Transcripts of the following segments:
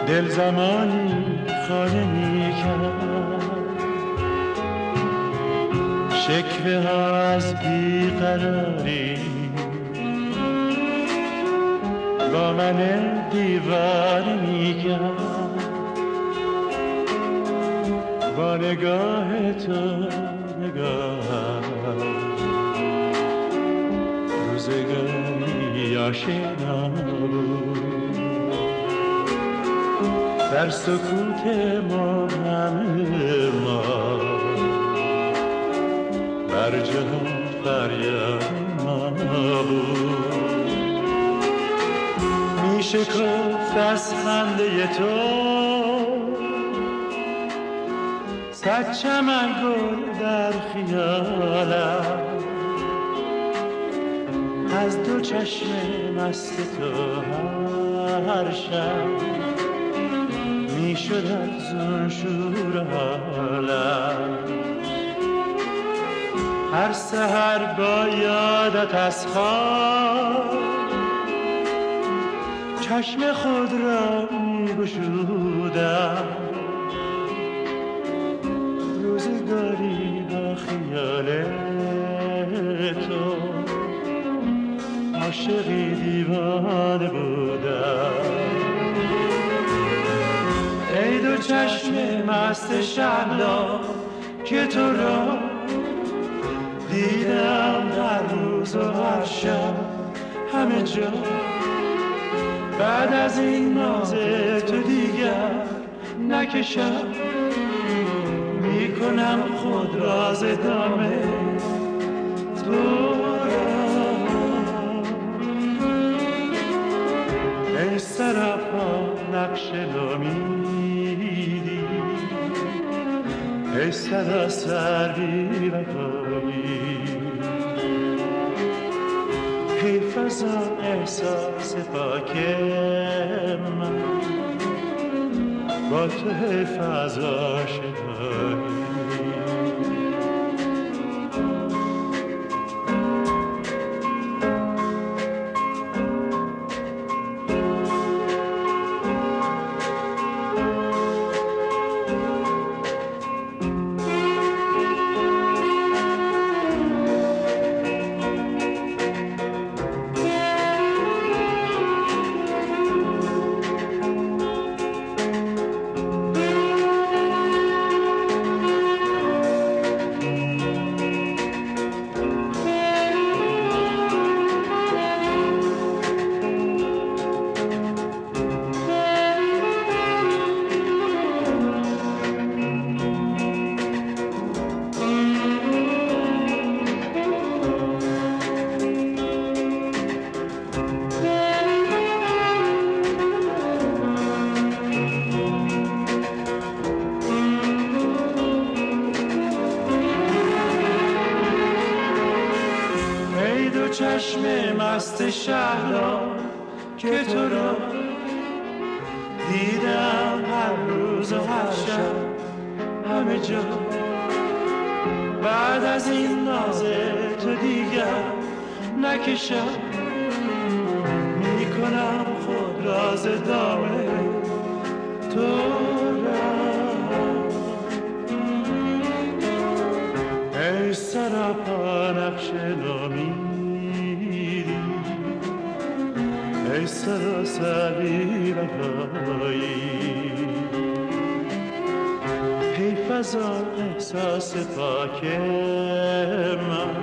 دل زمانی خانه می کرد، شکوه ها از بیقراری با من دیوانه می کرد. با نگاه تو نگاهم روزگاری آشنا بود، در سکوت مبهم ما بر جهان فریاد ما بود. می شکفت از خنده تو صد چمن گل در خیالم، از دو چشم مست تو هر شب می شد افزون شور حالم. هر سحر با یادت از خواب چشم خود را می گشودم، روزگاری با خیال تو عاشقی دیوانه بودم. ای دو چشم مست شهلا که تو را دیدم هر روز و هر شب همه جا، بعد از این ناز تو دیگر نکشم، میکنم خود راز دام تو را. ای سراپا نقش نومیدی، ای سراسر بی وفایی، حیف از آن احساس پاک من، با تو حیف از آشنایی. چشم مست شهلا که تو را دیدم هر روز و هر شب همه جا، بعد از این ناز تو دیگر نکشم، میکنم خود راز دام تو را. ای سراپا نقش نومیدی، ای سراسر بی وفایی، حیف از آن احساس پاک من،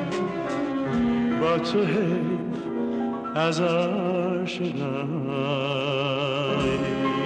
با تو حیف از آشنایی.